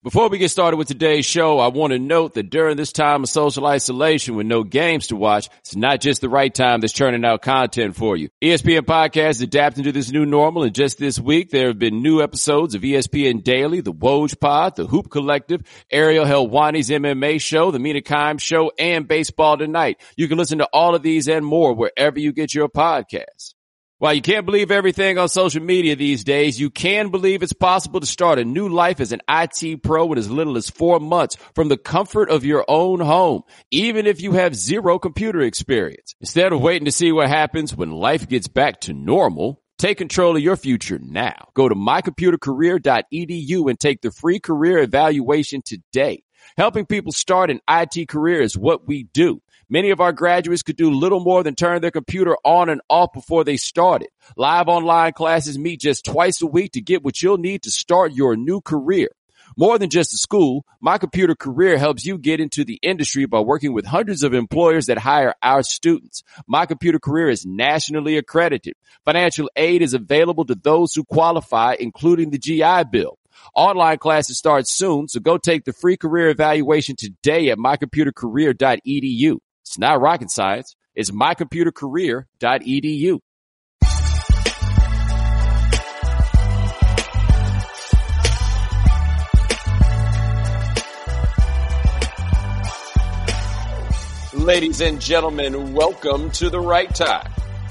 Before we get started with today's show, I want to note that during this time of social isolation with no games to watch, it's not just the right time that's churning out content for you. ESPN Podcast is adapting to this new normal, and just this week, there have been new episodes of ESPN Daily, The Woj Pod, The Hoop Collective, Ariel Helwani's MMA show, The Mina Kimes show, and Baseball Tonight. You can listen to all of these and more wherever you get your podcasts. While you can't believe everything on social media these days, you can believe it's possible to start a new life as an IT pro in as little as 4 months from the comfort of your own home, even if you have zero computer experience. Instead of waiting to see what happens when life gets back to normal, take control of your future now. Go to mycomputercareer.edu and take the free career evaluation today. Helping people start an IT career is what we do. Many of our graduates could do little more than turn their computer on and off before they started. Live online classes meet just twice a week to get what you'll need to start your new career. More than just a school, My Computer Career helps you get into the industry by working with hundreds of employers that hire our students. My Computer Career is nationally accredited. Financial aid is available to those who qualify, including the GI Bill. Online classes start soon, so go take the free career evaluation today at mycomputercareer.edu. It's not rocket science. It's mycomputercareer.edu. Ladies and gentlemen, welcome to The Right Time.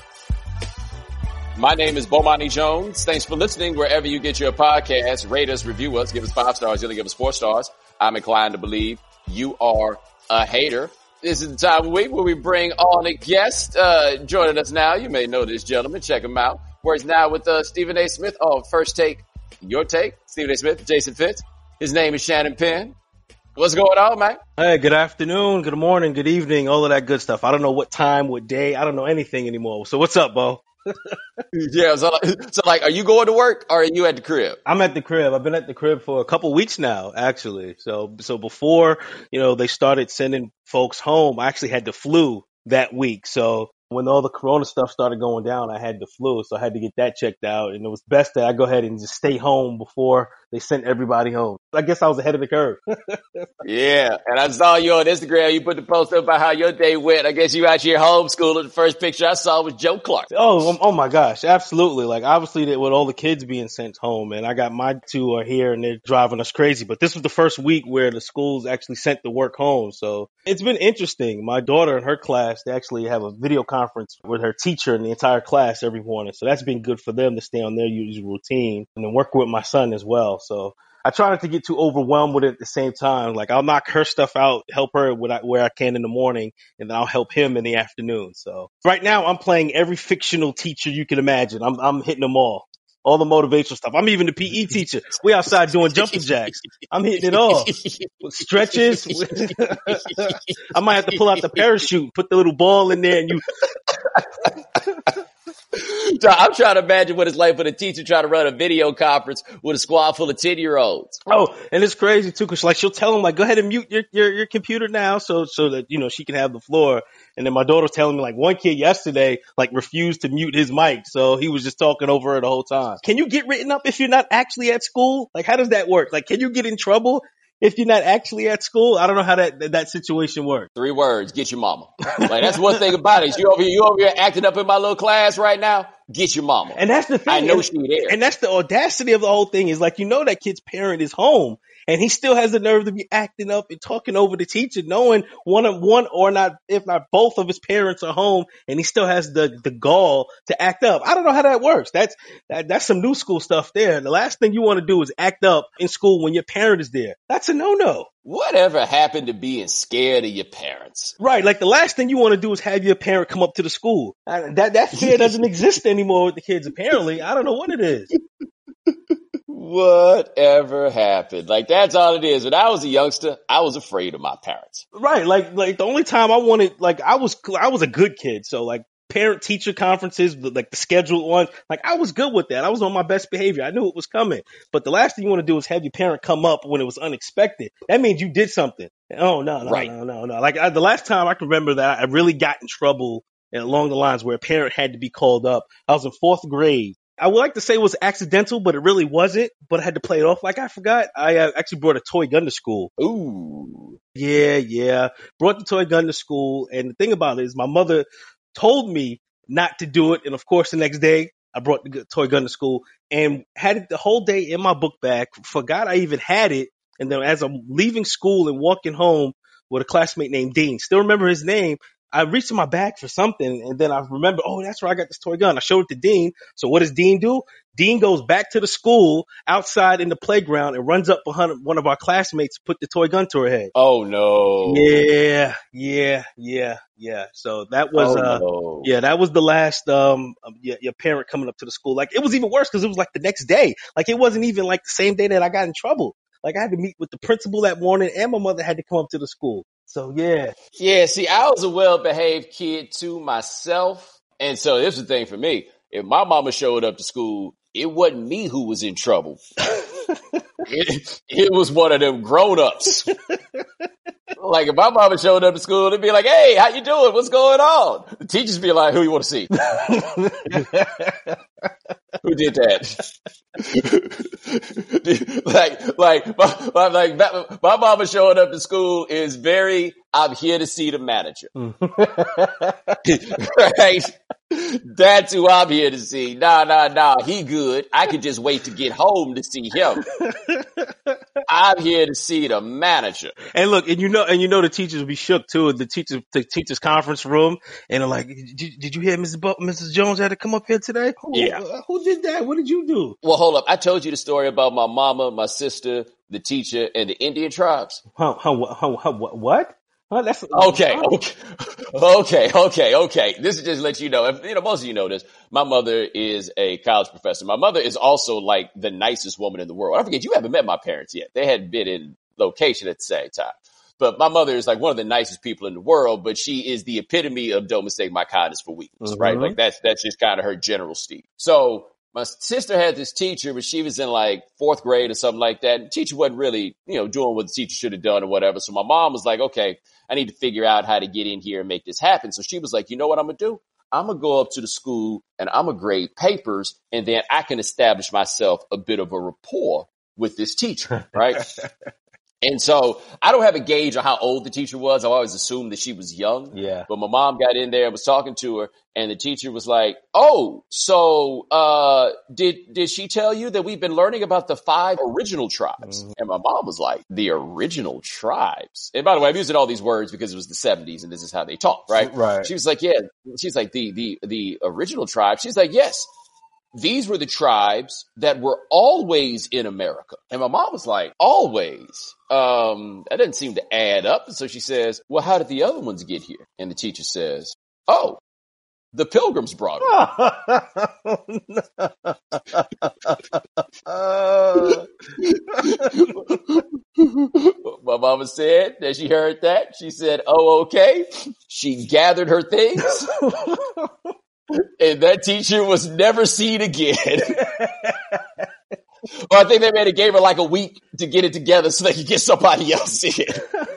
My name is Bomani Jones. Thanks for listening wherever you get your podcasts. Rate us, review us, give us 5 stars. You'll give us 4 stars. I'm inclined to believe you are a hater. This is the time of the week where we bring on a guest. Joining us now, you may know this gentleman. Check him out. Works now with Stephen A. Smith. Oh, First Take, Your Take. Stephen A. Smith, Jason Fitz. His name is Shannon Penn. What's going on, man? Hey, good afternoon, good morning, good evening, all of that good stuff. I don't know what time, what day. I don't know anything anymore. So what's up, Bo? Yeah, so are you going to work or are you at the crib? I'm at the crib. I've been at the crib for a couple weeks now, actually. So before, they started sending folks home, I actually had the flu that week. So when all the corona stuff started going down, I had the flu. So I had to get that checked out. And it was best that I go ahead and just stay home before they sent everybody home. I guess I was ahead of the curve. Yeah. And I saw you on Instagram. You put the post up about how your day went. I guess you out here homeschooling. The first picture I saw was Joe Clark. Oh my gosh. Absolutely. Like obviously with all the kids being sent home, and I got my 2 are here and they're driving us crazy. But this was the first week where the schools actually sent the work home. So it's been interesting. My daughter and her class, they actually have a video conference with her teacher and the entire class every morning. So that's been good for them to stay on their usual routine and then work with my son as well. So I try not to get too overwhelmed with it at the same time. Like I'll knock her stuff out, help her where I can in the morning, and then I'll help him in the afternoon. So right now I'm playing every fictional teacher you can imagine. I'm hitting them all the motivational stuff. I'm even the PE teacher. We outside doing jumping jacks. I'm hitting it all. Stretches. I might have to pull out the parachute, put the little ball in there, and you. I'm trying to imagine what it's like for the teacher trying to run a video conference with a squad full of 10-year-olds. Oh, and it's crazy too, because she'll tell them like, go ahead and mute your computer now, so that she can have the floor. And then my daughter was telling me like one kid yesterday like refused to mute his mic, so he was just talking over her the whole time. Can you get written up if you're not actually at school? Like, how does that work? Like, can you get in trouble if you're not actually at school? I don't know how that situation works. 3 words: get your mama. Like that's one thing about it. You over here acting up in my little class right now. Get your mama. And that's the thing. I know she's there. And that's the audacity of the whole thing is like, that kid's parent is home and he still has the nerve to be acting up and talking over the teacher, knowing one or not, if not both of his parents are home, and he still has the gall to act up. I don't know how that works. That's some new school stuff there. The last thing you want to do is act up in school when your parent is there. That's a no-no. Whatever happened to being scared of your parents? Right. Like the last thing you want to do is have your parent come up to the school. That fear doesn't exist anymore with the kids, apparently. I don't know what it is. Whatever happened? Like that's all it is. When I was a youngster, I was afraid of my parents. Right. Like the only time I wanted, like I was a good kid. So like parent teacher conferences, like the scheduled ones, like I was good with that. I was on my best behavior. I knew it was coming. But the last thing you want to do is have your parent come up when it was unexpected. That means you did something. Oh, no. Like the last time I can remember that I really got in trouble along the lines where a parent had to be called up. I was in 4th grade. I would like to say it was accidental, but it really wasn't. But I had to play it off like I forgot. I actually brought a toy gun to school. Ooh. Yeah. Brought the toy gun to school. And the thing about it is my mother told me not to do it. And of course, the next day I brought the toy gun to school and had it the whole day in my book bag. Forgot I even had it. And then as I'm leaving school and walking home with a classmate named Dean, still remember his name. I reached in my bag for something, and then I remember, oh, that's where I got this toy gun. I showed it to Dean. So what does Dean do? Dean goes back to the school outside in the playground and runs up behind one of our classmates to put the toy gun to her head. Oh no. Yeah. So that was, no. that was the last, your parent coming up to the school. Like, it was even worse because it was like the next day. Like, it wasn't even like the same day that I got in trouble. Like, I had to meet with the principal that morning and my mother had to come up to the school. So yeah. Yeah, see, I was a well-behaved kid too myself. And so this is the thing for me. If my mama showed up to school, it wasn't me who was in trouble. It was one of them grown-ups. Like, if my mama showed up to school, it'd be like, hey, how you doing? What's going on? The teachers be like, who you want to see? Who did that? My mama showing up to school is very, I'm here to see the manager. Right? That's who I'm here to see. Nah. He good. I could just wait to get home to see him. I'm here to see the manager. And look, and you know the teachers will be shook too. The teachers conference room, and they're like, "Did you hear Mrs. Jones had to come up here today? Who did that? What did you do?" Well, hold up. I told you the story about my mama, my sister, the teacher, and the Indian tribes. What? That's okay. This is just to let you know. Most of you know this. My mother is a college professor. My mother is also like the nicest woman in the world. I forget, you haven't met my parents yet. They hadn't been in location at the same time. But my mother is like one of the nicest people in the world, but she is the epitome of don't mistake my kindness for weakness, right? Like that's just kind of her general stil. So my sister had this teacher, but she was in like 4th grade or something like that. And the teacher wasn't really, doing what the teacher should have done or whatever. So my mom was like, okay, I need to figure out how to get in here and make this happen. So she was like, you know what I'm going to do? I'm going to go up to the school and I'm going to grade papers, and then I can establish myself a bit of a rapport with this teacher, right? And so I don't have a gauge on how old the teacher was. I always assumed that she was young. Yeah. But my mom got in there and was talking to her, and the teacher was like, oh, so did she tell you that we've been learning about the 5 original tribes? And my mom was like, the original tribes? And by the way, I'm using all these words because it was the 70s and this is how they talk, right? Right. She was like, yeah. She's like, the original tribe? She's like, yes. These were the tribes that were always in America. And my mom was like, always? That doesn't seem to add up. So she says, well, how did the other ones get here? And the teacher says, oh, the Pilgrims brought them. My mama said that she heard that. She said, oh, okay. She gathered her things. And that teacher was never seen again. Well, I think they made it gave her like a week to get it together so they could get somebody else in.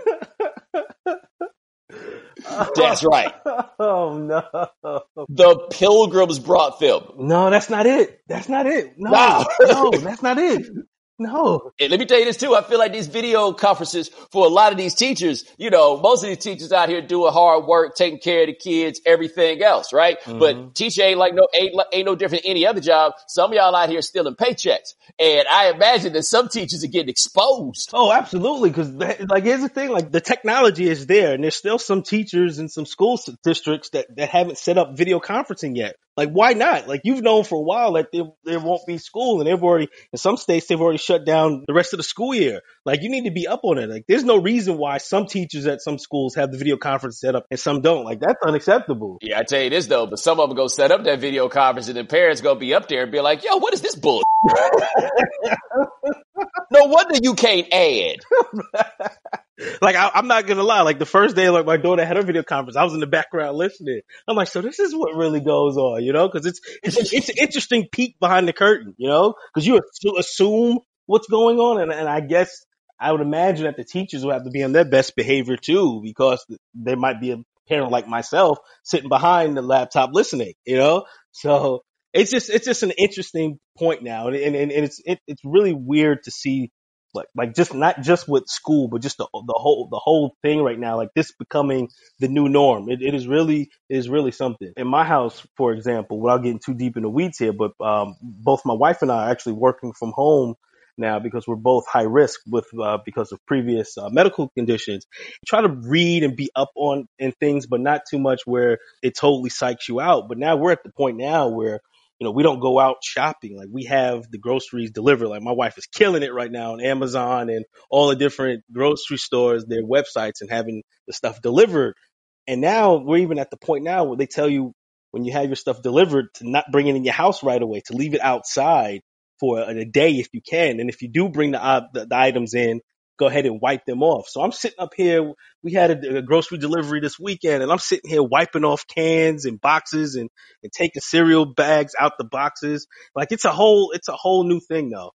That's right. Oh no. The Pilgrims brought them. No, that's not it. No, that's not it. No. And let me tell you this too. I feel like these video conferences for a lot of these teachers, most of these teachers out here doing hard work, taking care of the kids, everything else, right? But teacher ain't no different than any other job. Some of y'all out here stealing paychecks. And I imagine that some teachers are getting exposed. Oh, absolutely. Cause here's the thing, like the technology is there and there's still some teachers in some school districts that haven't set up video conferencing yet. Like, why not? Like, you've known for a while that there won't be school, and in some states, they've already shut down the rest of the school year. Like, you need to be up on it. Like, there's no reason why some teachers at some schools have the video conference set up and some don't. Like, that's unacceptable. Yeah, I tell you this though, but some of them go set up that video conference and the parents go be up there and be like, yo, what is this bull? No wonder you can't add. Like, I'm not going to lie. Like, the first day, like, my daughter had her video conference, I was in the background listening. I'm like, so this is what really goes on, Cause it's an interesting peek behind the curtain, cause you assume what's going on. And I guess I would imagine that the teachers will have to be on their best behavior too, because there might be a parent like myself sitting behind the laptop listening, So it's just an interesting point now, and it's really weird to see like just not just with school, but just the whole thing right now, like this becoming the new norm. It is really something. In my house, for example, without getting too deep in the weeds here, but both my wife and I are actually working from home now because we're both high risk with because of previous medical conditions. Try to read and be up on and things, but not too much where it totally psychs you out. But now we're at the point now where we don't go out shopping. Like we have the groceries delivered. Like my wife is killing it right now on Amazon and all the different grocery stores, their websites, and having the stuff delivered. And now we're even at the point now where they tell you when you have your stuff delivered to not bring it in your house right away, to leave it outside for a day if you can. And if you do bring the items in, go ahead and wipe them off. So I'm sitting up here. We had a grocery delivery this weekend, and I'm sitting here wiping off cans and boxes and taking cereal bags out the boxes. Like it's a whole new thing though.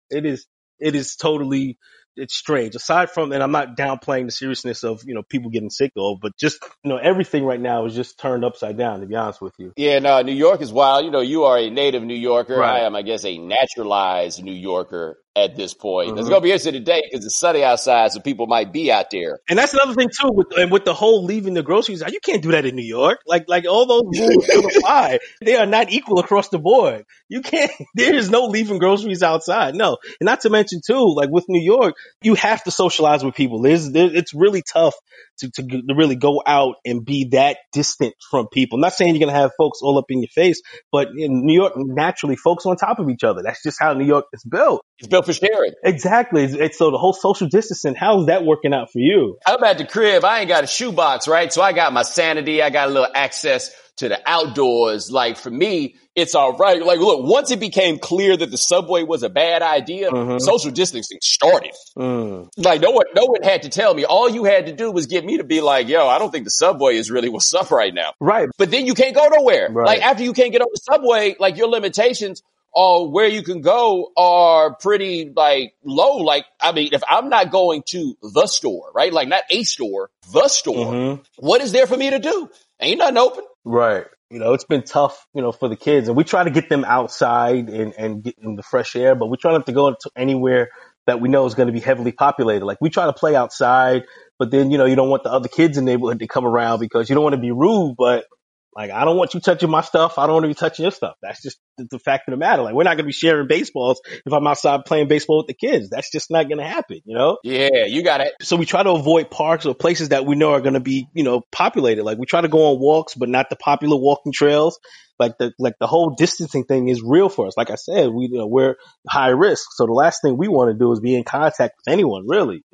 It is totally, it's strange. Aside from, and I'm not downplaying the seriousness of, people getting sick though, but just, everything right now is just turned upside down, to be honest with you. Yeah, no, New York is wild. You are a native New Yorker. Right. I am, I guess, a naturalized New Yorker at this point. It's going to be interesting today because it's sunny outside, so people might be out there. And that's another thing too, with the whole leaving the groceries out. You can't do that in New York. Like all those rules don't apply. They are not equal across the board. You can't. There is no leaving groceries outside. No, and not to mention too, like with New York, you have to socialize with people. It's really tough to really go out and be that distant from people. I'm not saying you're gonna have folks all up in your face, but in New York, naturally, folks on top of each other. That's just how New York is built. It's built for sharing. Exactly. It's so the whole social distancing, how's that working out for you? I'm at the crib. I ain't got a shoebox, right? So I got my sanity. I got a little access to the outdoors. Like for me, it's all right. Like, look, once it became clear that the subway was a bad idea, social distancing started. Like no one had to tell me. All you had to do was get me to be like, yo, I don't think the subway is really what's up right now. Right. But then you can't go nowhere. Right. Like after you can't get on the subway, like your limitations where you can go are pretty like low. Like, I mean, if I'm not going to the store, right? Like not a store, the store, what is there for me to do? Ain't nothing open. Right. It's been tough, for the kids, and we try to get them outside and get in the fresh air, but we try not to go to anywhere that we know is going to be heavily populated. Like we try to play outside, but then, you don't want the other kids in the neighborhood to come around because you don't want to be rude, but like, I don't want you touching my stuff. I don't want to be touching your stuff. That's just the fact of the matter. Like, we're not going to be sharing baseballs if I'm outside playing baseball with the kids. That's just not going to happen, Yeah, you got it. So we try to avoid parks or places that we know are going to be, populated. Like we try to go on walks, but not the popular walking trails. Like the whole distancing thing is real for us. Like I said, we're high risk. So the last thing we want to do is be in contact with anyone, really,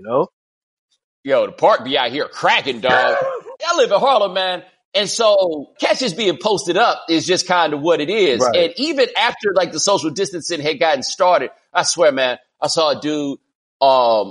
Yo, the park be out here cracking, dog. I live in Harlem, man. And so catches being posted up is just kind of what it is. Right. And even after like the social distancing had gotten started, I swear, man, I saw a dude on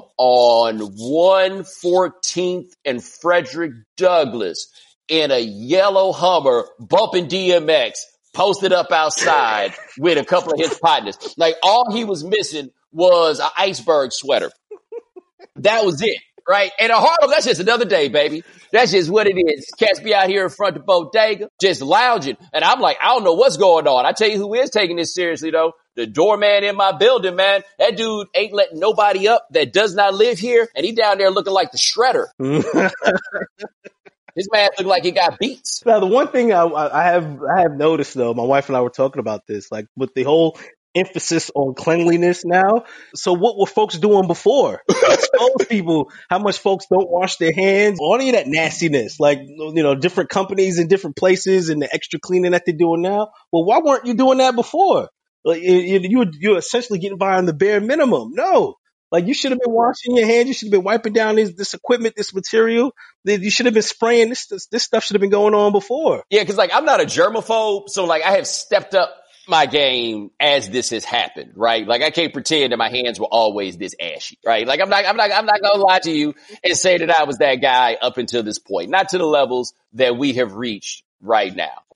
114th and Frederick Douglass in a yellow Hummer bumping DMX, posted up outside with a couple of his partners. Like all he was missing was an iceberg sweater. That was it. Right? And in Harlem, that's just another day, baby. That's just what it is. Cats be out here in front of bodega, just lounging. And I'm like, I don't know what's going on. I tell you who is taking this seriously, though. The doorman in my building, man. That dude ain't letting nobody up that does not live here. And he down there looking like the shredder. His man look like he got beats. Now, the one thing I have noticed, though, my wife and I were talking about this, like with the whole emphasis on cleanliness now. So what were folks doing before? Expose people how much folks don't wash their hands. All of that nastiness, like, different companies in different places and the extra cleaning that they're doing now. Well, why weren't you doing that before? Like you're essentially getting by on the bare minimum. No. Like you should have been washing your hands. You should have been wiping down this equipment, this material. You should have been spraying this stuff should have been going on before. Yeah, because like I'm not a germaphobe, so like I have stepped up my game as this has happened, right? Like I can't pretend that my hands were always this ashy, right? Like I'm not gonna lie to you and say that I was that guy up until this point, not to the levels that we have reached right now.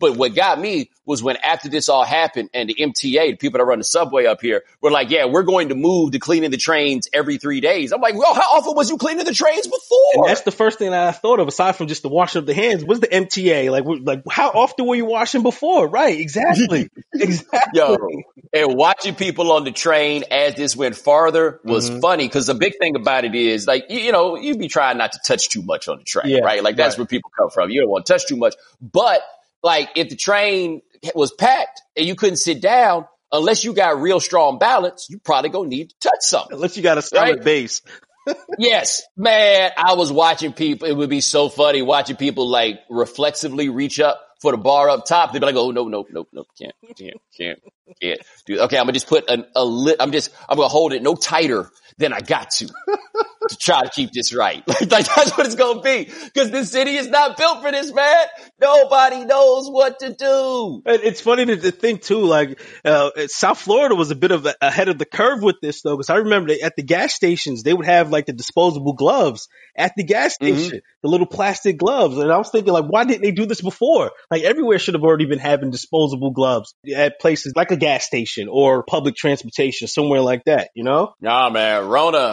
But what got me was when after this all happened and the MTA, the people that run the subway up here, were like, yeah, we're going to move to cleaning the trains every 3 days. I'm like, well, how often was you cleaning the trains before? And that's the first thing that I thought of, aside from just the washing of the hands, was the MTA. Like how often were you washing before? Right, exactly. Exactly. Yo, and watching people on the train as this went farther was funny, because the big thing about it is, like, you'd be trying not to touch too much on the train, right? Like, that's where people come from. You don't want to touch too much. But, like, if the train was packed and you couldn't sit down, unless you got real strong balance, you probably gonna need to touch something. Unless you got a solid base. Yes, man, I was watching people. It would be so funny watching people, like, reflexively reach up for the bar up top. They'd be like, oh, no, can't. Dude, okay, I'm gonna just put I'm gonna hold it no tighter than I got to try to keep this right. Like that's what it's gonna be. Cause this city is not built for this, man. Nobody knows what to do. It's funny to think too, like, South Florida was a bit of ahead of the curve with this though. Cause I remember at the gas stations, they would have like the disposable gloves at the gas station, the little plastic gloves. And I was thinking, like, why didn't they do this before? Like, everywhere should have already been having disposable gloves at places like a gas station or public transportation, somewhere like that, Nah, man,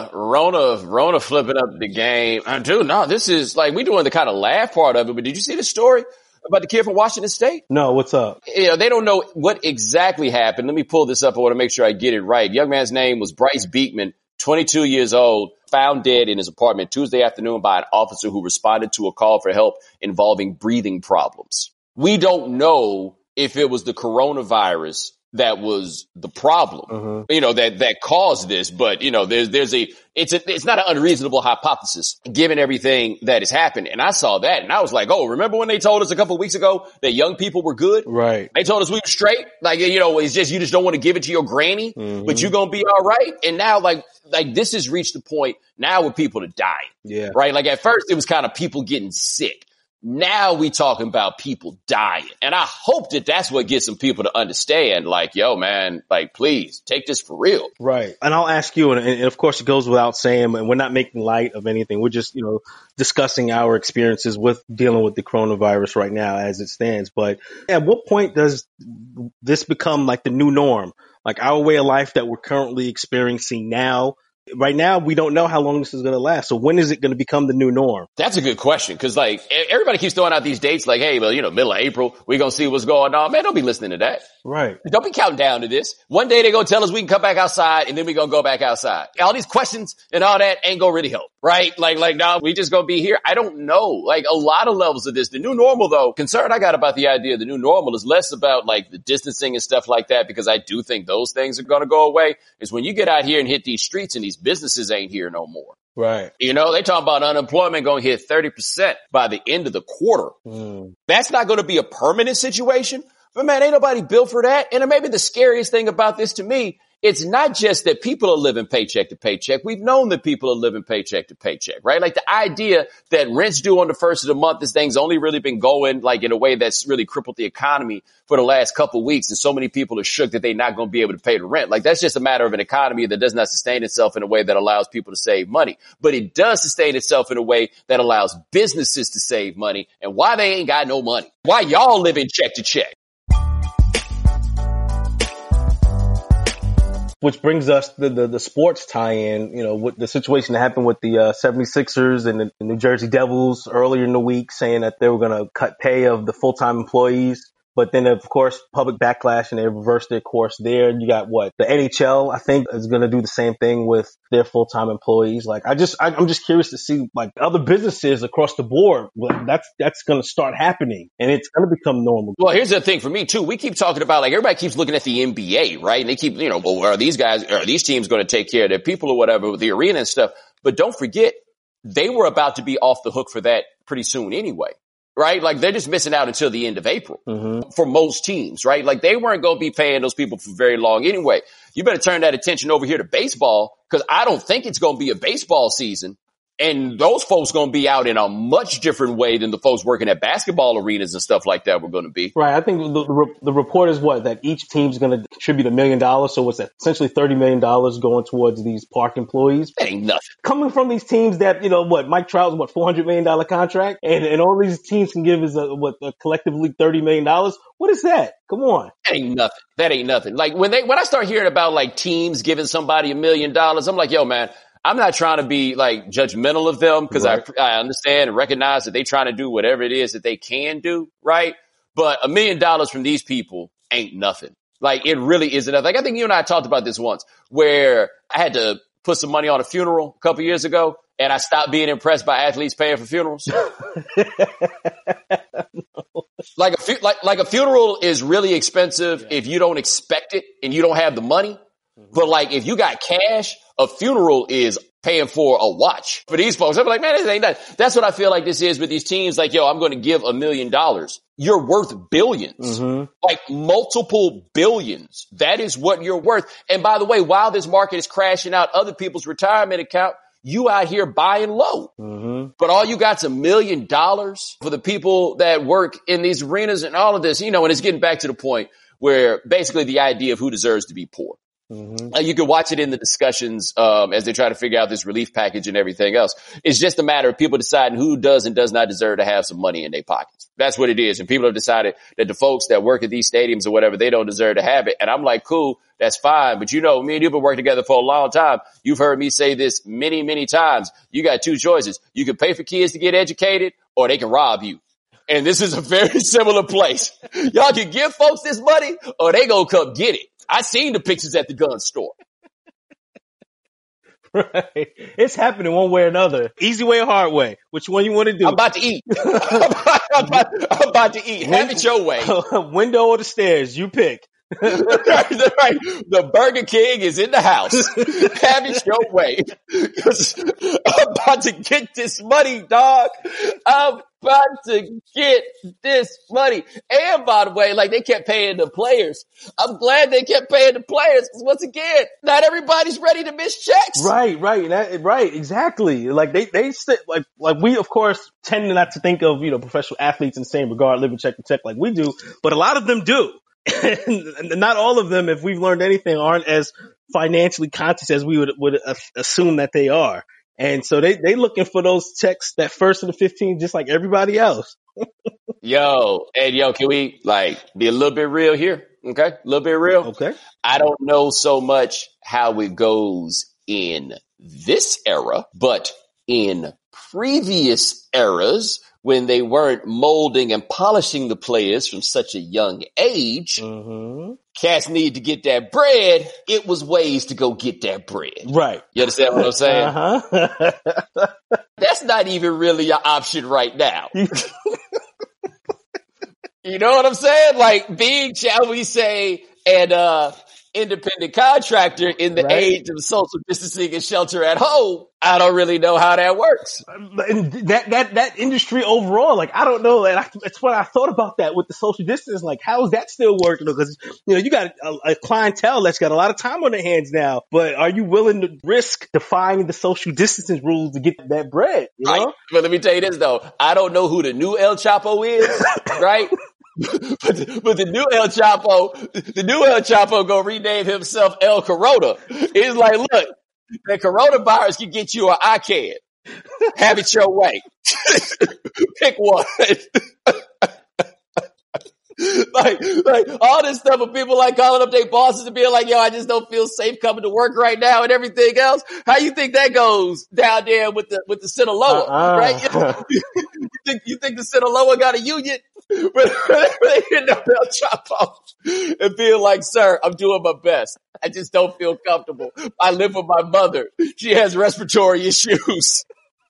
Rona flipping up the game. Dude, no, this is like, we doing the kind of laugh part of it, but did you see the story about the kid from Washington State? No, what's up? They don't know what exactly happened. Let me pull this up. I want to make sure I get it right. Young man's name was Bryce Beekman, 22 years old, found dead in his apartment Tuesday afternoon by an officer who responded to a call for help involving breathing problems. We don't know if it was the coronavirus that was the problem, that caused this. But, it's not an unreasonable hypothesis given everything that has happened. And I saw that and I was like, oh, remember when they told us a couple of weeks ago that young people were good? Right. They told us we were straight. Like, it's just, you just don't want to give it to your granny, but you're going to be all right. And now like this has reached the point now where people are dying. Yeah. Right. Like at first it was kind of people getting sick. Now we talking about people dying. And I hope that that's what gets some people to understand, like, yo, man, like, please take this for real. Right. And I'll ask you, and of course it goes without saying, and we're not making light of anything. We're just, discussing our experiences with dealing with the coronavirus right now as it stands. But at what point does this become like the new norm? Like our way of life that we're currently experiencing now? Right now, we don't know how long this is going to last. So when is it going to become the new norm? That's a good question. Cause like everybody keeps throwing out these dates like, hey, well, middle of April, we're going to see what's going on. Man, don't be listening to that. Right. Don't be counting down to this. One day they're going to tell us we can come back outside and then we're going to go back outside. All these questions and all that ain't going to really help. Right. Like, no, we just going to be here. I don't know. Like a lot of levels of this. The new normal though, concern I got about the idea of the new normal is less about like the distancing and stuff like that, because I do think those things are going to go away, is when you get out here and hit these streets and these businesses ain't here no more. Right. They talk about unemployment going to hit 30% by the end of the quarter. That's not going to be a permanent situation, but man, ain't nobody built for that. And maybe the scariest thing about this to me, it's not just that people are living paycheck to paycheck. We've known that people are living paycheck to paycheck, right? Like the idea that rent's due on the first of the month, this thing's only really been going like in a way that's really crippled the economy for the last couple of weeks. And so many people are shook that they're not going to be able to pay the rent. Like that's just a matter of an economy that does not sustain itself in a way that allows people to save money. But it does sustain itself in a way that allows businesses to save money. And why they ain't got no money? Why y'all living check to check? Which brings us the sports tie-in, with the situation that happened with the 76ers and the New Jersey Devils earlier in the week, saying that they were going to cut pay of the full-time employees. But then, of course, public backlash, and they reversed their course there. You got the NHL, I think, is going to do the same thing with their full-time employees. Like, I'm just curious to see, like, other businesses across the board. That's going to start happening, and it's going to become normal. Well, here's the thing for me too. We keep talking about, like, everybody keeps looking at the NBA, right? And they keep, well, are these teams going to take care of their people or whatever with the arena and stuff? But don't forget, they were about to be off the hook for that pretty soon anyway. Right? Like they're just missing out until the end of April for most teams, right? Like they weren't going to be paying those people for very long anyway. You better turn that attention over here to baseball, because I don't think it's going to be a baseball season And those folks going to be out in a much different way than the folks working at basketball arenas and stuff like that were going to be. Right. I think the report is that each team's going to contribute $1 million. So what's that? Essentially $30 million going towards these park employees. That ain't nothing. Coming from these teams that, Mike Trout's $400 million contract and all these teams can give is a collectively $30 million. What is that? Come on. That ain't nothing. Like when I start hearing about like teams giving somebody $1 million, I'm like, yo, man, I'm not trying to be like judgmental of them because right. I understand and recognize that they trying to do whatever it is that they can do. Right. But $1 million from these people ain't nothing. Like it really isn't nothing. Like I think you and I talked about this once where I had to put some money on a funeral a couple years ago and I stopped being impressed by athletes paying for funerals. Like a funeral is really expensive if you don't expect it and you don't have the money. But like if you got cash, a funeral is paying for a watch. For these folks, I'm like, man, this ain't that. That's what I feel like this is with these teams. Like, yo, I'm going to give $1 million. You're worth billions, like multiple billions. That is what you're worth. And by the way, while this market is crashing out other people's retirement account, you out here buying low. But all you got's $1 million for the people that work in these arenas and all of this, and it's getting back to the point where basically the idea of who deserves to be poor. You can watch it in the discussions as they try to figure out this relief package and everything else. It's just a matter of people deciding who does and does not deserve to have some money in their pockets. That's what it is. And people have decided that the folks that work at these stadiums or whatever, they don't deserve to have it. And I'm like, cool, that's fine. But me and you've been working together for a long time. You've heard me say this many, many times. You got two choices. You can pay for kids to get educated or they can rob you. And this is a very similar place. Y'all can give folks this money or they gonna come get it. I seen the pictures at the gun store. Right. It's happening one way or another. Easy way or hard way. Which one you want to do? I'm about to eat. I'm about to eat. Have it your way. Window or the stairs. You pick. Right. The Burger King is in the house. Have it your way. 'Cause I'm about to get this money, dog. I'm about to get this money. And by the way, like they kept paying the players. I'm glad they kept paying the players because once again, not everybody's ready to miss checks. Right, exactly. Like they like we of course tend not to think of professional athletes in the same regard, living check to check like we do, but a lot of them do. And not all of them, if we've learned anything, aren't as financially conscious as we would assume that they are. And so they looking for those checks that first of the 15, just like everybody else. Yo, can we be a little bit real here? Okay. A little bit real. Okay. I don't know so much how it goes in this era, but in previous eras, when they weren't molding and polishing the players from such a young age, cats need to get that bread. It was ways to go get that bread. Right. You understand what I'm saying? That's not even really an option right now. You know what I'm saying? Like being, shall we say, an independent contractor in the age of social distancing and shelter at home, I don't really know how that works. And that industry overall, like, I don't know. And it's what I thought about that with the social distance. Like, how is that still working? Because, you got a clientele that's got a lot of time on their hands now, but are you willing to risk defying the social distancing rules to get that bread? You know? Right. But let me tell you this though. I don't know who the new El Chapo is, right? But the new El Chapo gonna rename himself El Corona. It's like, look, the coronavirus can get you an ICANN. Have it your way. Pick one. like all this stuff of people like calling up their bosses and being like, yo, I just don't feel safe coming to work right now and everything else. How you think that goes down there with the Sinaloa, right? You think the Sinaloa got a union? But they hit the El Chapo and feel like, sir, I'm doing my best. I just don't feel comfortable. I live with my mother. She has respiratory issues.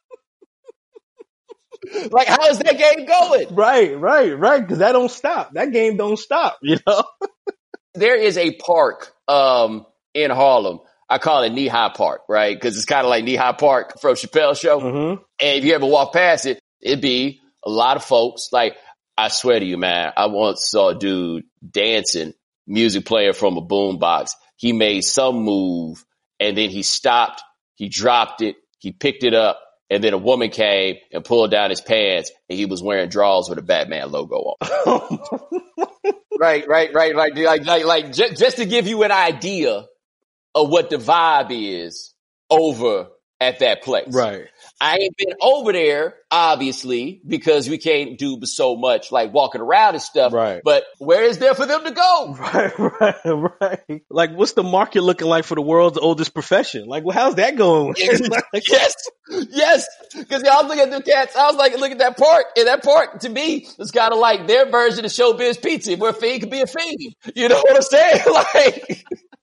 Like, how is that game going? Right. Because that don't stop. That game don't stop, There is a park in Harlem. I call it Knee High Park, right? Because it's kind of like Knee High Park from Chappelle's show. And if you ever walk past it, it'd be a lot of folks. Like, I swear to you, man, I once saw a dude dancing, music player from a boombox. He made some move and then he stopped. He dropped it. He picked it up. And then a woman came and pulled down his pants, and he was wearing drawers with a Batman logo on. Right. Like just to give you an idea of what the vibe is over at that place. Right. I ain't been over there, obviously, because we can't do so much like walking around and stuff. Right. But where is there for them to go? Right. Like, what's the market looking like for the world's oldest profession? Like, well, how's that going? Yes. Because I was looking at the cats. I was like, look at that park. And that park, to me, is kind of like their version of Showbiz Pizza, where a fiend could be a fiend. You know what I'm saying? Like,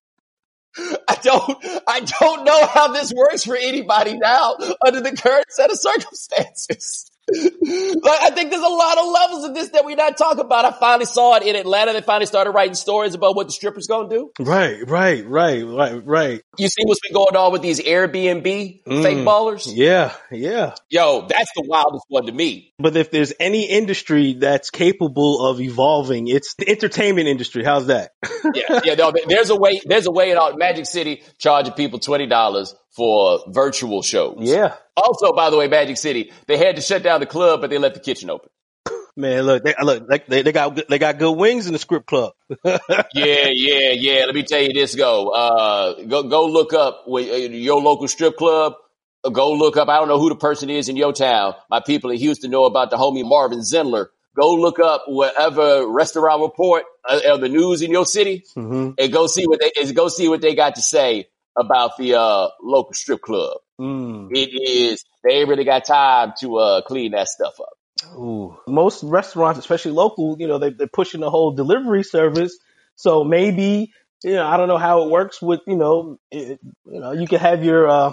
I don't know how this works for anybody now under the current set of circumstances. Like, I think there's a lot of levels of this that we're not talking about. I finally saw it in Atlanta. They finally started writing stories about what the strippers gonna do. Right. You see what's been going on with these Airbnb fake ballers? Yeah. Yo, that's the wildest one to me. But if there's any industry that's capable of evolving, it's the entertainment industry. How's that? No, there's a way in Magic City charging people $20 for virtual shows. Yeah. Also, by the way, Magic City, they had to shut down the club, but they let the kitchen open. Man, look, they got good wings in the strip club. Yeah. Let me tell you this. Go look up your local strip club. Go look up. I don't know who the person is in your town. My people in Houston know about the homie Marvin Zindler. Go look up whatever restaurant report or the news in your city, and go see what they got to say about the local strip club. It is, they ain't really got time to clean that stuff up. Ooh. Most restaurants, especially local, they're pushing the whole delivery service. So maybe, I don't know how it works with, you can have your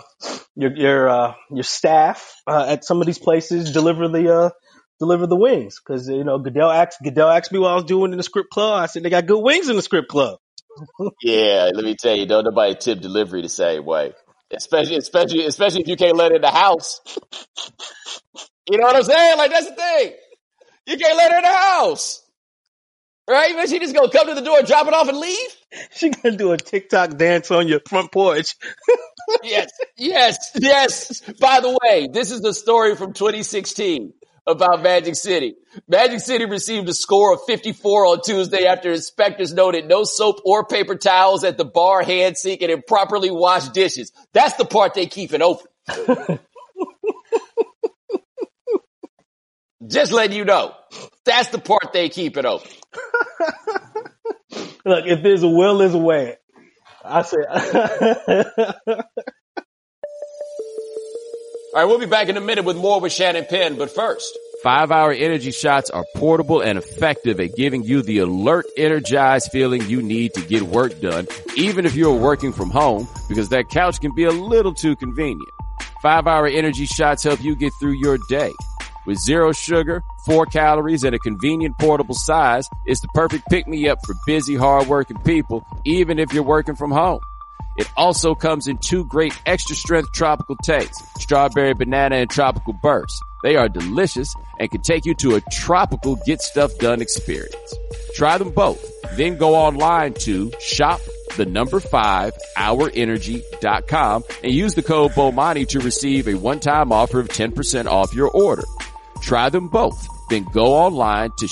staff at some of these places deliver the wings. Cause, Goodell asked me what I was doing in the strip club. I said, they got good wings in the strip club. Yeah, let me tell you, don't nobody tip delivery the same way. Especially if you can't let it in the house. You know what I'm saying? Like, that's the thing. You can't let her in the house. Right? But she just gonna come to the door, drop it off, and leave? She gonna do a TikTok dance on your front porch. Yes. By the way, this is the story from 2016 about Magic City. Magic City received a score of 54 on Tuesday after inspectors noted no soap or paper towels at the bar, hand sink, and improperly washed dishes. That's the part they keeping open. Just letting you know. That's the part they keep it open. Look, if there's a will, there's a way. I say. All right, we'll be back in a minute with more with Shannon Penn, but first. 5-Hour Energy Shots are portable and effective at giving you the alert, energized feeling you need to get work done, even if you're working from home, because that couch can be a little too convenient. 5-Hour Energy Shots help you get through your day. With 0 sugar, 4 calories, and a convenient portable size, it's the perfect pick-me-up for busy, hard-working people, even if you're working from home. It also comes in 2 great extra-strength tropical tastes, strawberry, banana, and tropical burst. They are delicious and can take you to a tropical get-stuff-done experience. Try them both. Then go online to shop5hourenergy.com and use the code BOMANI to receive a one-time offer of 10% off your order. Try them both. Then go online to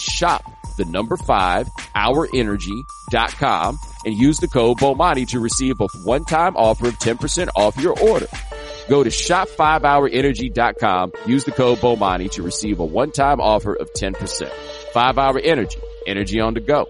shop5hourenergy.com and use the code BOMANI to receive a one-time offer of 10% off your order. Go to shop5hourenergy.com, use the code BOMANI to receive a one-time offer of 10%. 5-Hour Energy. Energy on the go.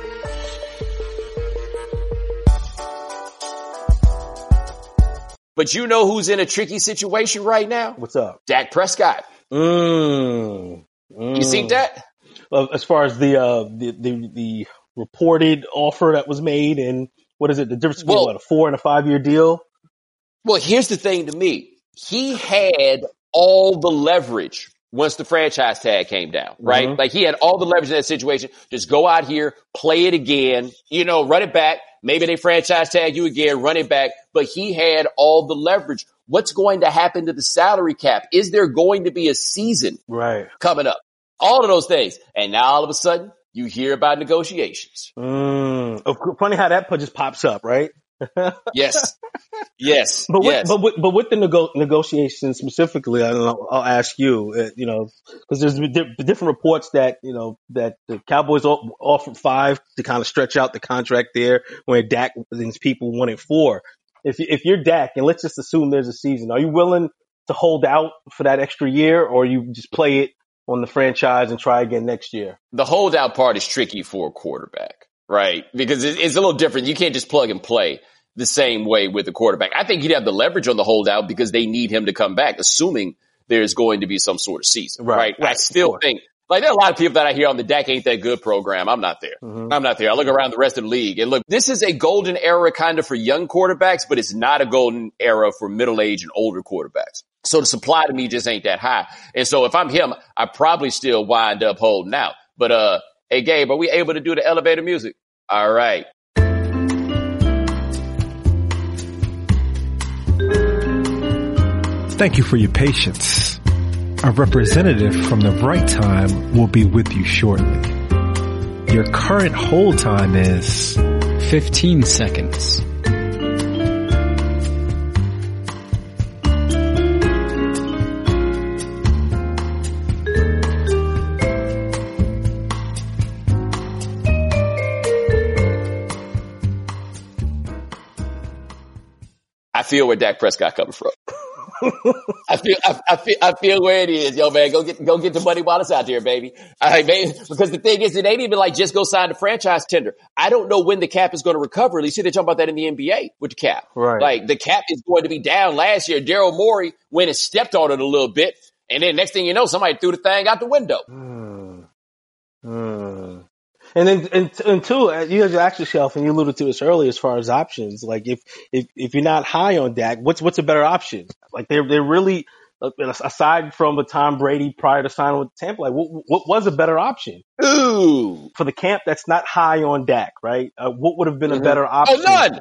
But you know who's in a tricky situation right now? What's up? Dak Prescott. You seen that? As far as the reported offer that was made, and what is it? The difference between a 4 and a 5 year deal? Well, here's the thing to me. He had all the leverage once the franchise tag came down, right? Like, he had all the leverage in that situation. Just go out here, play it again, run it back. Maybe they franchise tag you again, run it back. But he had all the leverage. What's going to happen to the salary cap? Is there going to be a season coming up? All of those things. And now all of a sudden, you hear about negotiations. Funny how that just pops up, right? Yes. Yes. But Yes. with the negotiations specifically, I don't know, I'll ask you, because there's different reports that that the Cowboys offered 5 to kind of stretch out the contract there, where Dak and his people wanted 4. If you're Dak, and let's just assume there's a season, are you willing to hold out for that extra year, or you just play it on the franchise and try again next year? The holdout part is tricky for a quarterback, right? Because it's a little different. You can't just plug and play the same way with the quarterback. I think he'd have the leverage on the holdout because they need him to come back, assuming there's going to be some sort of season, right? I still think, like, there are a lot of people that I hear on the Dak Ain't That Good program. I'm not there. I'm not there. I look around the rest of the league and look, this is a golden era kind of for young quarterbacks, but it's not a golden era for middle-aged and older quarterbacks. So the supply to me just ain't that high. And so if I'm him, I probably still wind up holding out. But, hey, Gabe, are we able to do the elevator music? All right. Thank you for your patience. A representative from the Right Time will be with you shortly. Your current hold time is 15 seconds. I feel where Dak Prescott coming from. I feel where it is, yo, man. Go get the money while it's out there, baby. All right, baby. Because the thing is, it ain't even like just go sign the franchise tender. I don't know when the cap is going to recover. You see, they're talking about that in the NBA with the cap. Right. Like, the cap is going to be down last year. Daryl Morey went and stepped on it a little bit. And then next thing you know, somebody threw the thing out the window. And then, and two, you guys asked yourself, and you alluded to this earlier, as far as options. Like, if you're not high on Dak, what's a better option? Like, they're really, aside from a Tom Brady prior to signing with Tampa, like, what was a better option? Ooh, for the camp that's not high on Dak, right? What would have been a better option? None.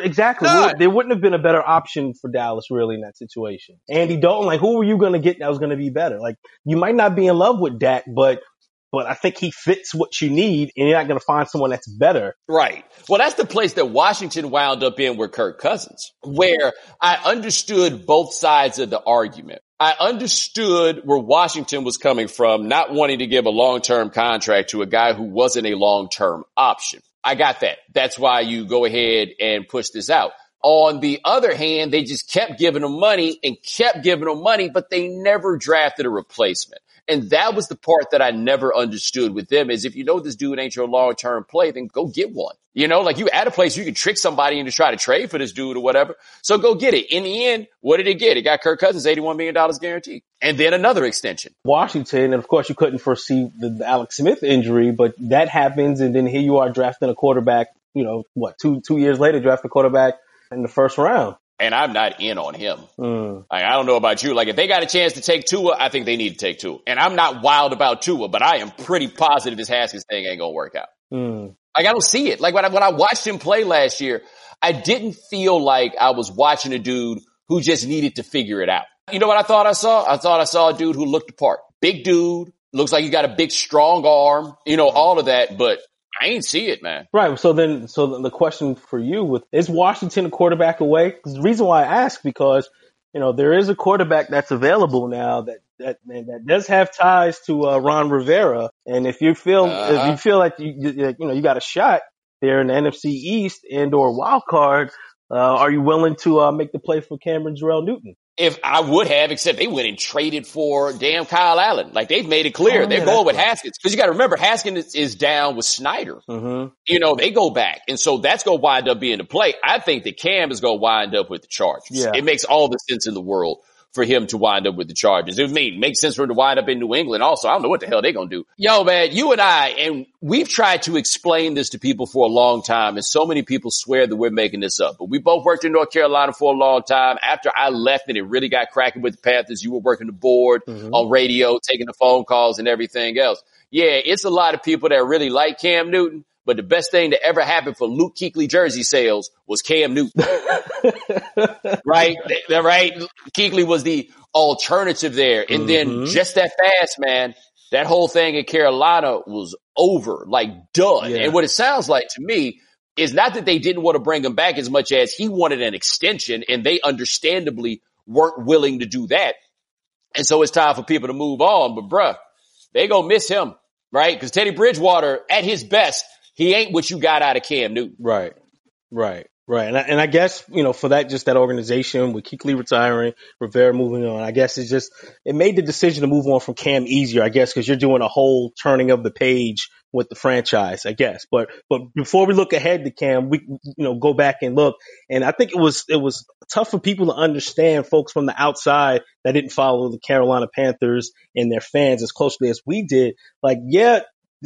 None. There wouldn't have been a better option for Dallas, really, in that situation. Andy Dalton, like, who were you going to get that was going to be better? Like, you might not be in love with Dak, but I think he fits what you need, and you're not going to find someone that's better. Right. Well, that's the place that Washington wound up in with Kirk Cousins, where I understood both sides of the argument. I understood where Washington was coming from, not wanting to give a long-term contract to a guy who wasn't a long-term option. I got that. That's why you go ahead and push this out. On the other hand, they just kept giving him money and kept giving him money, but they never drafted a replacement. And that was the part that I never understood with them is if you know this dude ain't your long-term play, then go get one. You know, like you at a place you can trick somebody into try to trade for this dude or whatever. So go get it. In the end, what did it get? It got Kirk Cousins $81 million guaranteed. And then another extension. Washington, and of course you couldn't foresee the Alex Smith injury, but that happens. And then here you are drafting a quarterback, two years later, draft a quarterback in the first round. And I'm not in on him. Like, I don't know about you. Like, if they got a chance to take Tua, I think they need to take Tua. And I'm not wild about Tua, but I am pretty positive this Haskins thing ain't going to work out. Like, I don't see it. Like, when I watched him play last year, I didn't feel like I was watching a dude who just needed to figure it out. You know what I thought I saw? I thought I saw a dude who looked the part. Big dude. Looks like he got a big, strong arm. All of that. But I ain't see it, man. Right. So the question for you is Washington a quarterback away? Because the reason why I ask, because, there is a quarterback that's available now that does have ties to Ron Rivera. And if you feel like you got a shot there in the NFC East and or wild card, are you willing to make the play for Cameron Jarrell Newton? If I would have, except they went and traded for damn Kyle Allen. Like, they've made it clear. They're going with Haskins. Because you got to remember, Haskins is down with Snyder. They go back. And so that's going to wind up being the play. I think that Cam is going to wind up with the Chargers. Yeah. It makes all the sense in the world for him to wind up with the Chargers. It makes sense for him to wind up in New England also. I don't know what the hell they're going to do. Yo, man, you and I, and we've tried to explain this to people for a long time, and so many people swear that we're making this up. But we both worked in North Carolina for a long time. After I left and it really got cracking with the Panthers, you were working the board on radio, taking the phone calls and everything else. Yeah, it's a lot of people that really like Cam Newton. But the best thing that ever happened for Luke Kuechly jersey sales was Cam Newton. Right? Kuechly was the alternative there. And then just that fast, man, that whole thing in Carolina was over, like done. Yeah. And what it sounds like to me, is not that they didn't want to bring him back as much as he wanted an extension, and they understandably weren't willing to do that. And so it's time for people to move on. But, bruh, they gonna miss him, right? Because Teddy Bridgewater, at his best, he ain't what you got out of Cam Newton. Right. And I guess, for that, just that organization with Kuechly retiring, Rivera moving on, I guess it made the decision to move on from Cam easier, I guess, because you're doing a whole turning of the page with the franchise, I guess. But before we look ahead to Cam, we, go back and look. And I think it was tough for people to understand, folks from the outside that didn't follow the Carolina Panthers and their fans as closely as we did. Like, yeah,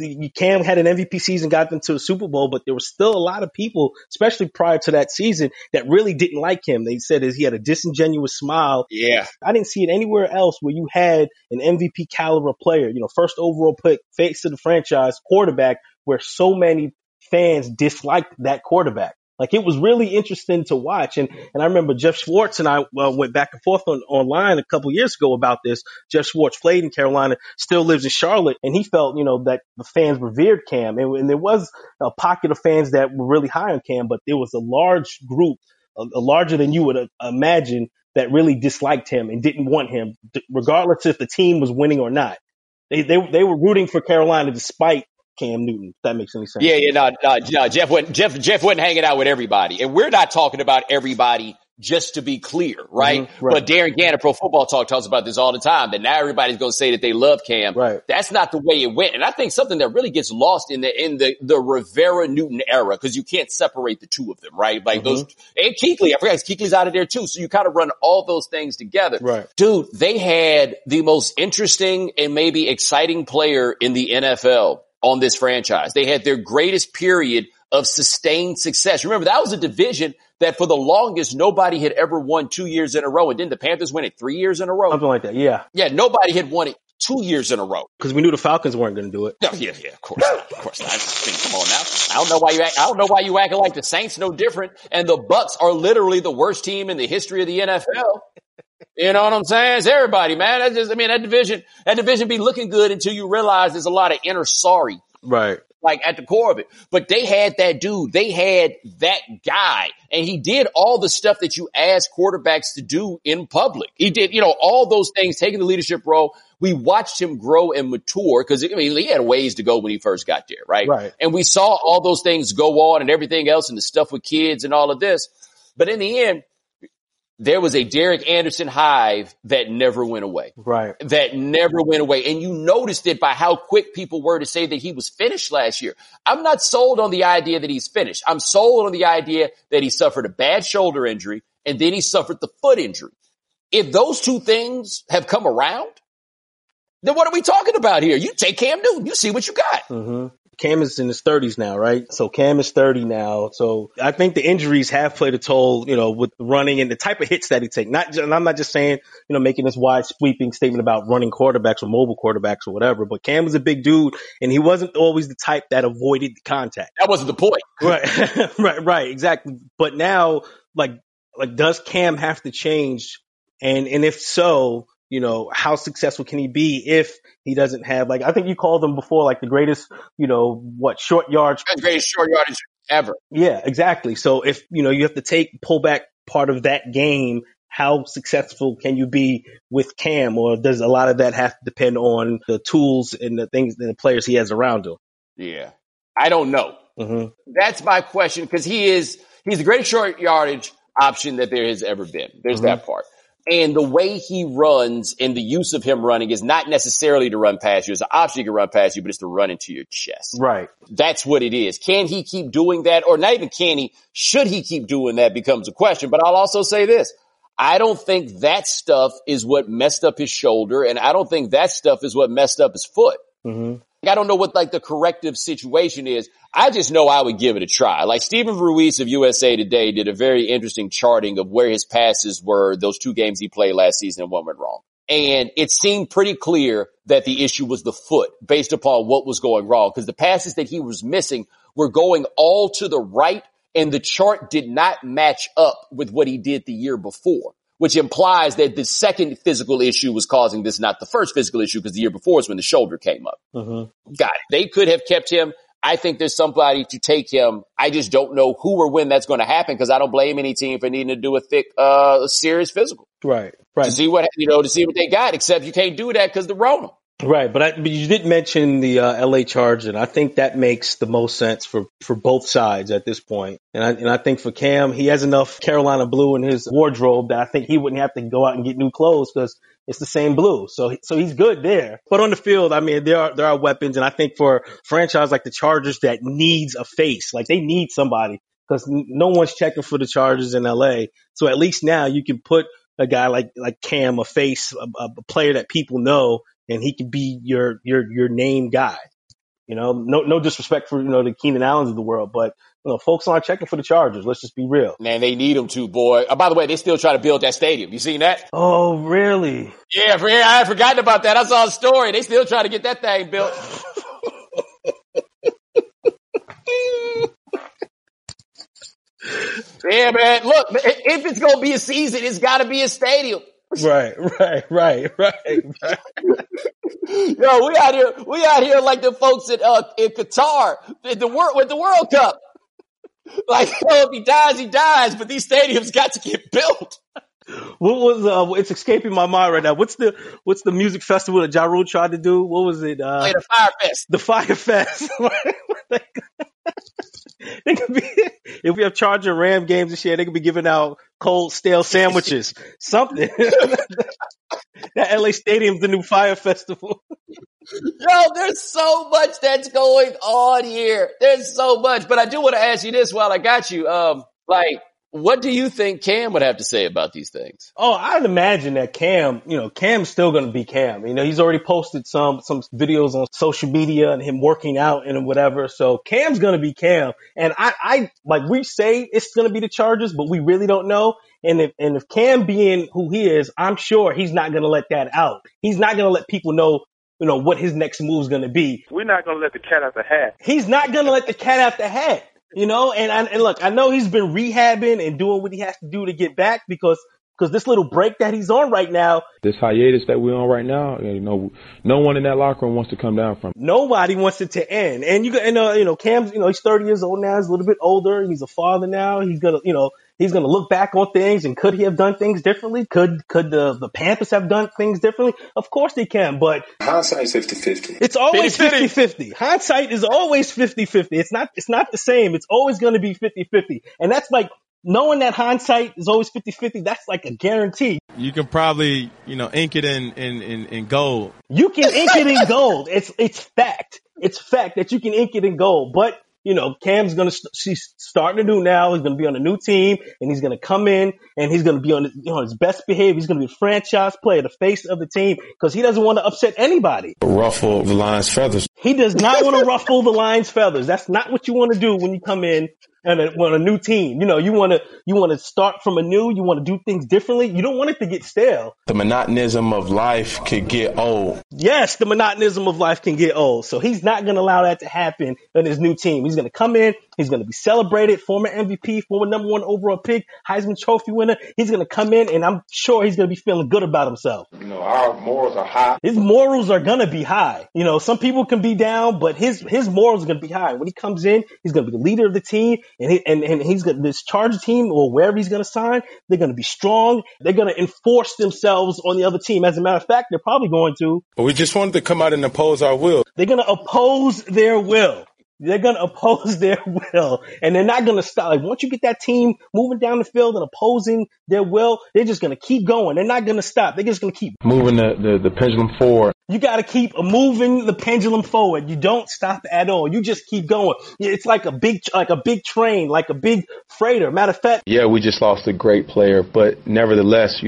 Cam had an MVP season, got them to a Super Bowl, but there were still a lot of people, especially prior to that season, that really didn't like him. They said he had a disingenuous smile. Yeah. I didn't see it anywhere else where you had an MVP caliber player, first overall pick, face of the franchise, quarterback, where so many fans disliked that quarterback. Like, it was really interesting to watch. And I remember Jeff Schwartz and I went back and forth online a couple years ago about this. Jeff Schwartz played in Carolina, still lives in Charlotte, and he felt, that the fans revered Cam. And there was a pocket of fans that were really high on Cam, but there was a large group, larger than you would imagine, that really disliked him and didn't want him, regardless if the team was winning or not. They were rooting for Carolina despite Cam Newton, if that makes any sense. No. Jeff wasn't hanging out with everybody. And we're not talking about everybody, just to be clear, right? Mm-hmm, right. But Darren Gann of Pro Football Talk talks about this all the time, that now everybody's going to say that they love Cam. Right. That's not the way it went. And I think something that really gets lost in the Rivera Newton era, because you can't separate the two of them, right? Like those, and Kuechly, I forgot Kuechly's out of there too. So you kind of run all those things together. Right. Dude, they had the most interesting and maybe exciting player in the NFL on this franchise. They had their greatest period of sustained success. Remember, that was a division that for the longest, nobody had ever won 2 years in a row. And didn't the Panthers win it 3 years in a row? Something like that, yeah. Yeah, nobody had won it 2 years in a row. Because we knew the Falcons weren't going to do it. No, yeah, of course not. Of course not. I mean, come on now. I don't know why you acting like the Saints no different. And the Bucks are literally the worst team in the history of the NFL. You know what I'm saying? It's everybody, man. That division be looking good until you realize there's a lot of inner sorry. Right. Like at the core of it. But they had that dude. They had that guy. And he did all the stuff that you ask quarterbacks to do in public. He did, all those things, taking the leadership role. We watched him grow and mature because, he had ways to go when he first got there, right? Right. And we saw all those things go on and everything else and the stuff with kids and all of this. But in the end, there was a Derek Anderson hive that never went away. Right. That never went away. And you noticed it by how quick people were to say that he was finished last year. I'm not sold on the idea that he's finished. I'm sold on the idea that he suffered a bad shoulder injury and then he suffered the foot injury. If those two things have come around, then what are we talking about here? You take Cam Newton, you see what you got. Mm-hmm. Cam is in his 30s now, right? So Cam is 30 now. So I think the injuries have played a toll, with running and the type of hits that he takes. And I'm not just saying, making this wide sweeping statement about running quarterbacks or mobile quarterbacks or whatever, but Cam was a big dude and he wasn't always the type that avoided the contact. That wasn't the point. Right. Right. Exactly. But now, like, does Cam have to change? And if so, how successful can he be if he doesn't have, I think you called him before, the greatest, short yards. Greatest short yardage ever. Yeah, exactly. So if, you have to pull back part of that game, how successful can you be with Cam? Or does a lot of that have to depend on the tools and the things and the players he has around him? Yeah. I don't know. Mm-hmm. That's my question, because he's the greatest short yardage option that there has ever been. There's that part. And the way he runs and the use of him running is not necessarily to run past you. It's an option he can run past you, but it's to run into your chest. Right. That's what it is. Can he keep doing that? Or not even can he, should he keep doing that becomes a question. But I'll also say this. I don't think that stuff is what messed up his shoulder. And I don't think that stuff is what messed up his foot. Mm-hmm. I don't know what the corrective situation is. I just know I would give it a try. Stephen Ruiz of USA Today did a very interesting charting of where his passes were those two games he played last season and one went wrong. And it seemed pretty clear that the issue was the foot based upon what was going wrong, because the passes that he was missing were going all to the right and the chart did not match up with what he did the year before, which implies that the second physical issue was causing this, not the first physical issue, because the year before is when the shoulder came up. Mm-hmm. Got it. They could have kept him I think there's somebody to take him. I just don't know who or when that's going to happen because I don't blame any team for needing to do a thick, serious physical. Right. To see what they got, except you can't do that because the Rona. Right, but you did mention the LA Chargers, and I think that makes the most sense for both sides at this point. And I think for Cam, he has enough Carolina blue in his wardrobe that I think he wouldn't have to go out and get new clothes because it's the same blue. So he's good there. But on the field, I mean, there are weapons, and I think for a franchise like the Chargers that needs a face, like they need somebody because no one's checking for the Chargers in LA. So at least now you can put a guy like Cam, a face, a player that people know, and he could be your name guy. No disrespect for, the Keenan Allens of the world, but, folks aren't checking for the Chargers. Let's just be real. Man, they need them to, boy. By the way, they still try to build that stadium. You seen that? Oh, really? Yeah, I had forgotten about that. I saw a story. They still try to get that thing built. Yeah, man. Look, if it's going to be a season, it's got to be a stadium. Right. Yo, we out here like the folks in Qatar with the World Cup. Like, if he dies, he dies, but these stadiums got to get built. What was it's escaping my mind right now. What's the music festival that Ja Rule tried to do? What was it? The Fire Fest. The Fire Fest. They could be, if we have Charger Ram games this year, they could be giving out cold, stale sandwiches. Something. That LA Stadium's the new Fire Festival. Yo, there's so much that's going on here. There's so much. But I do want to ask you this while I got you. What do you think Cam would have to say about these things? Oh, I'd imagine that Cam's still going to be Cam. He's already posted some videos on social media and him working out and whatever. So Cam's going to be Cam. And I like we say it's going to be the Chargers, but we really don't know. And if Cam being who he is, I'm sure he's not going to let that out. He's not going to let people know, what his next move is going to be. We're not going to let the cat out the hat. He's not going to let the cat out the hat. And look, I know he's been rehabbing and doing what he has to do to get back because this little break that he's on right now. This hiatus that we're on right now, no one in that locker room wants to come down from. Nobody wants it to end. And Cam's, he's 30 years old now. He's a little bit older. He's a father now. He's gonna look back on things and could he have done things differently? Could the Panthers have done things differently? Of course they can, but hindsight's 50-50. It's always 50-50. Hindsight is always 50-50. It's not the same. It's always going to be 50-50. And that's like, knowing that hindsight is always 50-50, that's like a guarantee. You can probably, ink it in gold. You can ink it in gold. It's fact. It's fact that you can ink it in gold. But, Cam's she's starting to do now. He's going to be on a new team and he's going to come in and he's going to be on his best behavior. He's going to be a franchise player, the face of the team, because he doesn't want to upset anybody. Ruffle the Lions' feathers. He does not want to ruffle the Lions' feathers. That's not what you want to do when you come in and on a new team. You want to start from anew. You want to do things differently. You don't want it to get stale. The monotonism of life could get old. Yes, the monotonism of life can get old. So he's not going to allow that to happen in his new team. He's going to come in. He's going to be celebrated. Former MVP, former number 1 overall pick, Heisman Trophy winner. He's going to come in and I'm sure he's going to be feeling good about himself. Our morals are high. His morals are going to be high. Some people can be down, but his morals are going to be high. When he comes in, he's going to be the leader of the team. And he's got this Charger team or wherever he's going to sign. They're going to be strong. They're going to enforce themselves on the other team. As a matter of fact, they're probably going to. We just wanted to come out and oppose our will. They're going to oppose their will. They're going to oppose their will. And they're not going to stop. Like, once you get that team moving down the field and opposing their will, they're just going to keep going. They're not going to stop. They're just going to keep moving the pendulum forward. You got to keep moving the pendulum forward. You don't stop at all. You just keep going. It's like a big train, like a big freighter. Matter of fact. Yeah, we just lost a great player, but nevertheless,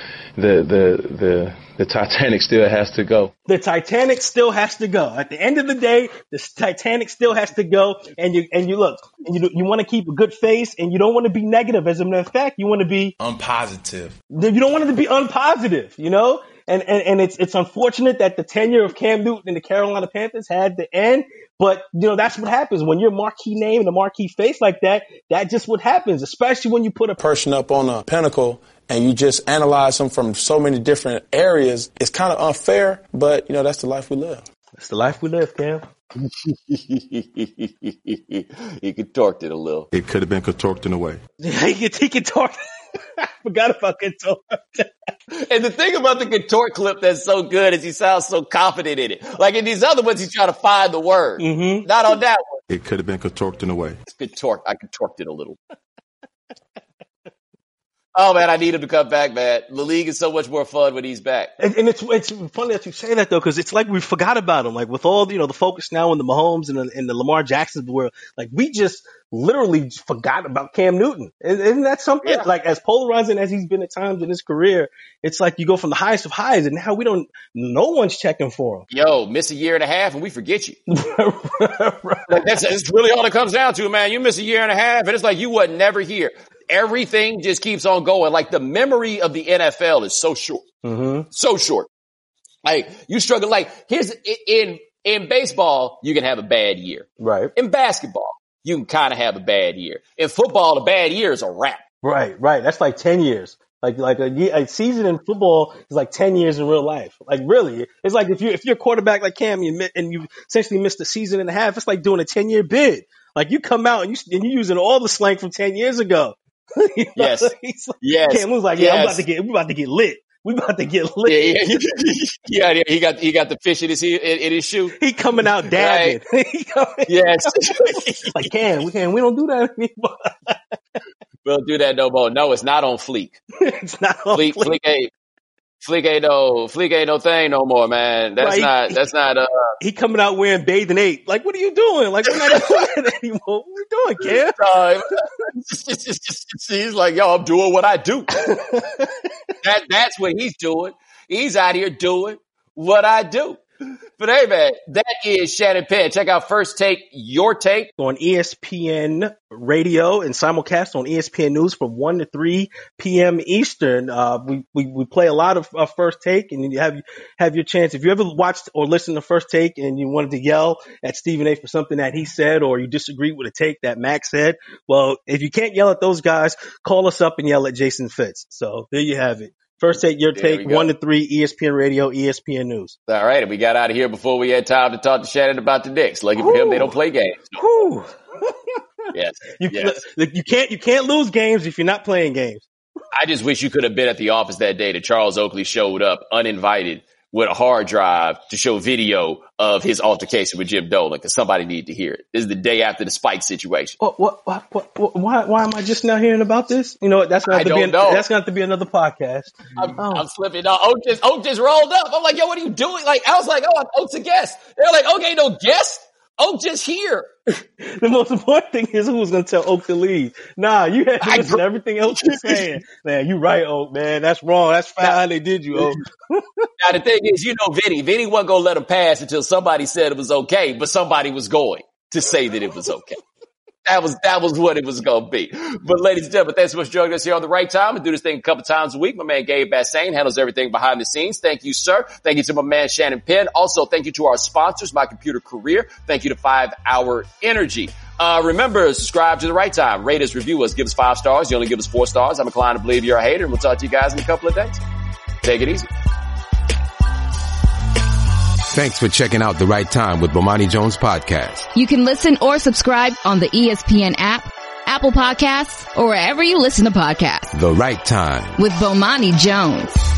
the Titanic still has to go. The Titanic still has to go. At the end of the day, the Titanic still has to go. And you want to keep a good face and you don't want to be negative. As a matter of fact, you want to be unpositive. You don't want it to be unpositive, And it's unfortunate that the tenure of Cam Newton and the Carolina Panthers had to end. But, that's what happens when you're a marquee name and a marquee face like that. That's just what happens, especially when you put a person up on a pinnacle and you just analyze them from so many different areas. It's kind of unfair, but, that's the life we live. It's the life we live, Cam. He contorted it a little. It could have been contorted in a way. He can talk. I forgot about contort. And the thing about the contort clip that's so good is he sounds so confident in it. Like in these other ones, he's trying to find the word. Mm-hmm. Not on that one. It could have been contorted in a way. It's contort. I contorted it a little. Oh, man, I need him to come back, man. The league is so much more fun when he's back. And it's funny that you say that, though, because it's like we forgot about him. Like, with all, the focus now on the Mahomes and the Lamar Jacksons of the world, like, we just literally forgot about Cam Newton. Isn't that something? Yeah. Like, as polarizing as he's been at times in his career, it's like you go from the highest of highs, and now no one's checking for him. Yo, miss a year and a half and we forget you. Like, that's really all it comes down to, man. You miss a year and a half and it's like you were never here. Everything just keeps on going. Like, the memory of the NFL is so short. Mm-hmm. So short. Like, you struggle. Like, in baseball, you can have a bad year. Right. In basketball, you can kind of have a bad year. In football, a bad year is a wrap. Right. That's like 10 years. Like a season in football is like 10 years in real life. Like, really, it's like if you're a quarterback like Cam and you essentially missed a season and a half, it's like doing a 10-year bid. Like, you come out and you're using all the slang from 10 years ago. Yes. Yes. Cam was like, yes. we're about to get lit. We about to get lit. Yeah. He got the fish in his shoe. He coming out dabbing. Right. Yes. Like, Cam, we don't do that anymore. We don't do that no more. No, it's not on Fleek. It's not on Fleek. Fleek ain't no thing no more, man. That's not. He coming out wearing Bathe and 8. Like, what are you doing? Like, we're not doing that anymore. What are you doing, Cam? He's like, yo, I'm doing what I do. That's what he's doing. He's out here doing what I do. But hey, man, that is Shannon Penn. Check out First Take, Your Take, on ESPN Radio and simulcast on ESPN News from 1 to 3 p.m. Eastern. We play a lot of First Take, and you have your chance. If you ever watched or listened to First Take and you wanted to yell at Stephen A. for something that he said, or you disagreed with a take that Max said, well, if you can't yell at those guys, call us up and yell at Jason Fitz. So there you have it. First Take, Your Take, 1 to 3, ESPN Radio, ESPN News. All right, and we got out of here before we had time to talk to Shannon about the Knicks. Lucky for him, they don't play games. No. Yes. You can't lose games if you're not playing games. I just wish you could have been at the office that day that Charles Oakley showed up uninvited with a hard drive to show video of his altercation with Jim Dolan, because somebody needed to hear it. This is the day after the Spike situation. Why am I just now hearing about this? You know what? That's going to have to be another podcast. I'm slipping. No, Oak just rolled up. I'm like, yo, what are you doing? Like, I was like, oh, Oak's a guest. They're like, okay, no guest. Oak just here. The most important thing is who was going to tell Oak to leave. Nah, you had to listen to everything else you're saying. Man, you right, Oak, man. That's wrong. That's foul how they did you, Oak. Now, the thing is, Vinny wasn't going to let him pass until somebody said it was okay, but somebody was going to say that it was okay. That was what it was going to be. But ladies and gentlemen, thanks so much for joining us here on The Right Time. We do this thing a couple times a week. My man Gabe Bassane handles everything behind the scenes. Thank you, sir. Thank you to my man Shannon Penn. Also, thank you to our sponsors, My Computer Career. Thank you to 5 Hour Energy. Remember, subscribe to The Right Time. Rate us, review us, give us 5 stars. You only give us 4 stars. I'm inclined to believe you're a hater, and we'll talk to you guys in a couple of days. Take it easy. Thanks for checking out The Right Time with Bomani Jones podcast. You can listen or subscribe on the ESPN app, Apple Podcasts, or wherever you listen to podcasts. The Right Time with Bomani Jones.